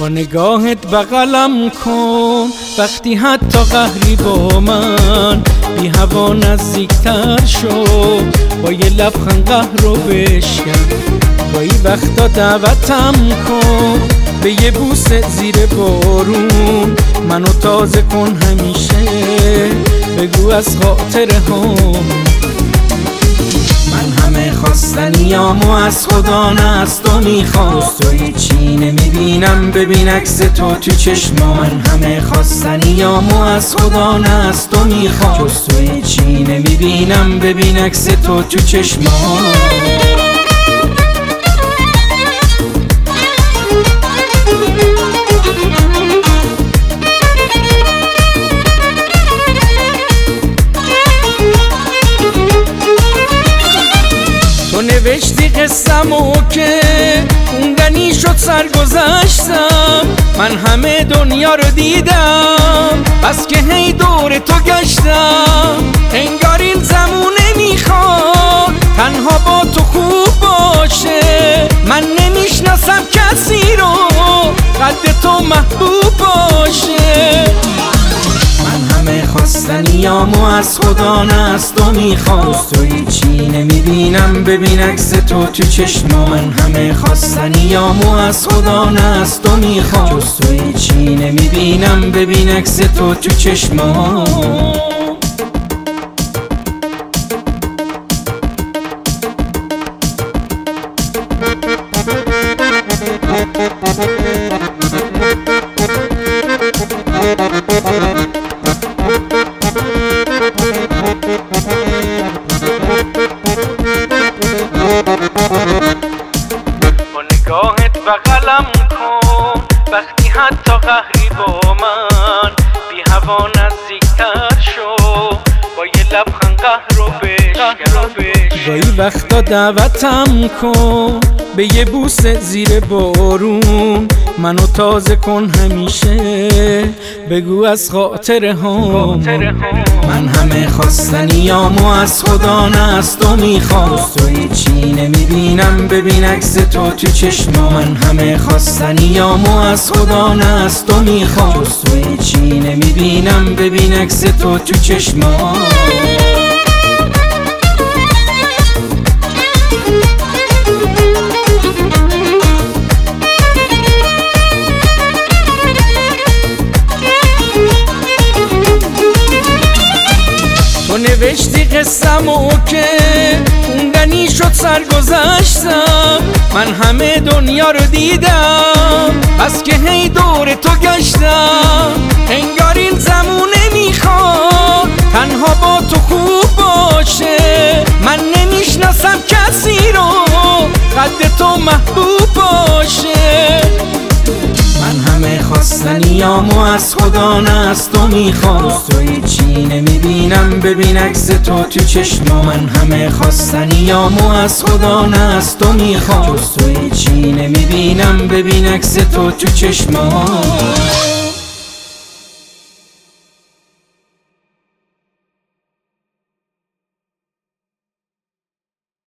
با نگاهت بغلم کن وقتی حتی قهری با من، بی هوا نزدیکتر شو، با یه لبخند قهر رو بشکن. گاهی وقتا دعوتم کن به یه بوسه زیر بارون، منو تازه کن همیشه، بگو از خاطره هم. من همه خواستنیامو از خدا نه از تو میخوام، جز تو هیچی نمیبینم ببین عکس تو تو چشما. من همه خواستنیامو از خدا نه از تو میخوام، جز تو هیچی نمیبینم ببین عکس تو تو چشما. تو نوشتی قصه‌مو که خوندنی شد سرگذشتم، من همه دنیا رو دیدم بس که هی دور تو گشتم. انگار این زمونه میخواد تنها با تو خوب باشه، من نمیشناسم کسی رو قد تو محبوب باشه. من همه خواستنیامو از خدا نه از تو میخوام، جز تو هیچی نمیبینم ببین عکس تو تو چشما. من همه خواستنیامو از خدا نه از تو میخوام، جز تو هیچی نمیبینم ببین عکس تو تو چشما. با نگاهت بغلم کن وقتی حتی قهری با من، بی هوا نزدیکتر شو، با یه لبخند قهر رو بشکن. گاهی وقتا دعوتم کن به یه بوسه زیر بارون، منو تازه کن همیشه، بگو از خاطره هم. من همه خواستنیامو از خدا نه از تو میخوام، جز تو هیچی نمیبینم ببین عکس تو تو چشما. من همه خواستنیامو از خدا نه از تو میخوام، جز تو هیچی نمیبینم ببین عکس تو تو چشما. تو نوشتی قصه‌مو که خوندنی شد سرگذشتم، من همه دنیا رو دیدم بس که هی دور تو گشتم. انگار این زمونه میخواد تنها با تو خوب باشه، من نمیشناسم کسی رو قد تو محبوب باشه. من همه خواستنیامو از خدا نه از تو میخوام، جز تو هیچی نمیبینم ببین عکس تو تو چشما. من همه خواستنیامو از خدا نه از تو میخوام، جز تو هیچی نمیبینم ببین عکس تو تو چشما.